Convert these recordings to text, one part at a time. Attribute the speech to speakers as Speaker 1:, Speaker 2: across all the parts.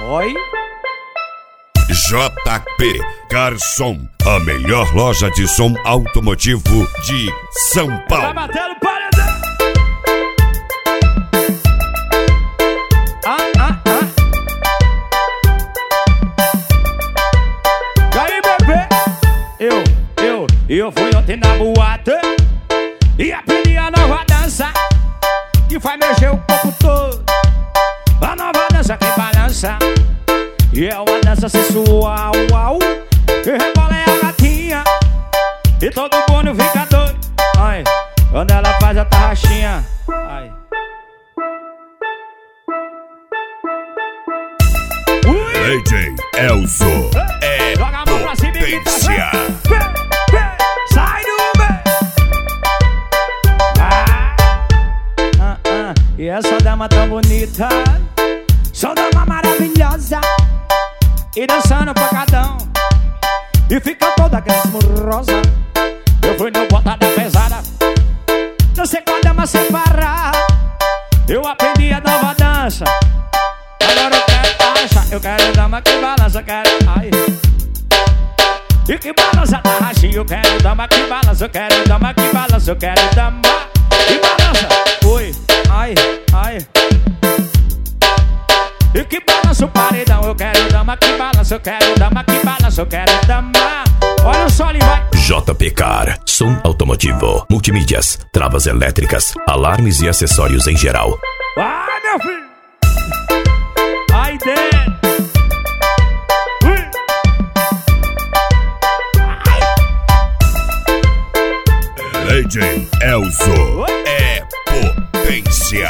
Speaker 1: Oi?
Speaker 2: JP Garçom, a melhor loja de som automotivo de São Paulo.
Speaker 1: Tá batendo paredão. E aí, bebê? Eu fui ontem na boate e aprendi a nova dança que faz mexer o corpo todo. A nova dança que balança e é uma dança sensual, que rebola é a gatinha e todo mundo fica doido. Ai, quando ela faz a tarraxinha. Ai.
Speaker 2: DJ Elzo é
Speaker 1: Joga a mão pra cima e
Speaker 2: potência.
Speaker 1: Sai do meio. E essa dama tão bonita, só dama maravilhosa, e dançando pacadão, e fica toda glamourosa. Eu fui no Botada Pesada, dancei com a dama sem parar. Eu aprendi a nova dança, agora eu quero dança. Eu quero dama que balança, quero ai. E que balança da racha, eu quero dama que balança. Eu quero dama que balança, eu quero dama que balança. Oi, ai, ai. E que balança o paredão, eu quero dama que balança. Eu quero dama que balança, eu quero dama. Olha o sol e vai.
Speaker 3: JP Car, som automotivo, multimídias, travas elétricas, alarmes e acessórios em geral.
Speaker 1: Vai, meu filho. Ai, dentro.
Speaker 2: DJ Elzo é potência.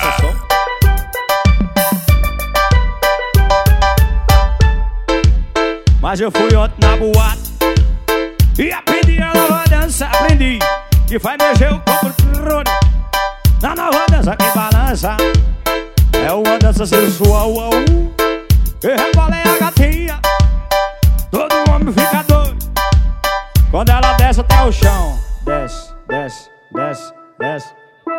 Speaker 1: Mas eu fui ontem na boate e aprendi a nova dança. Aprendi que faz mexer o corpo todo. Na nova dança que balança é uma dança sensual, que rebola é a gatinha, todo homem fica doido quando ela desce até o chão. Desce, desce, desce, desce.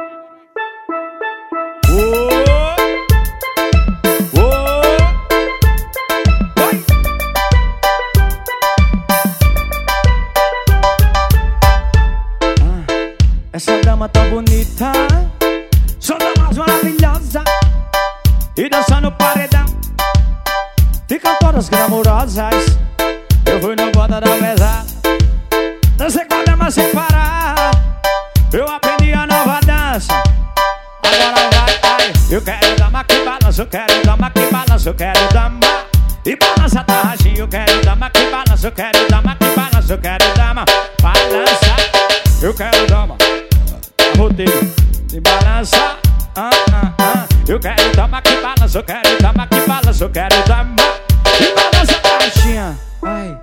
Speaker 1: Essa dama tão bonita, só dama maravilhosa, e dançando paredão, ficam todas glamurosas. Eu fui no Botada Pesada, dancei com a dama sem parar. Eu aprendi a nova dança, agora vai, ai. Eu quero dama que balança, eu quero dama que balança. Eu quero dama e balança a tarraxinha. Eu quero dama que balança, eu quero dama que balança. Eu quero dama balança, eu quero dama rodeio e balança, Eu quero dama que balança, eu quero dama que balança. Eu quero dama e balança a tarraxinha. Ai.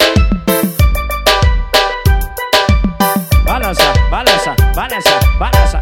Speaker 1: Balança, balança, balança, balança.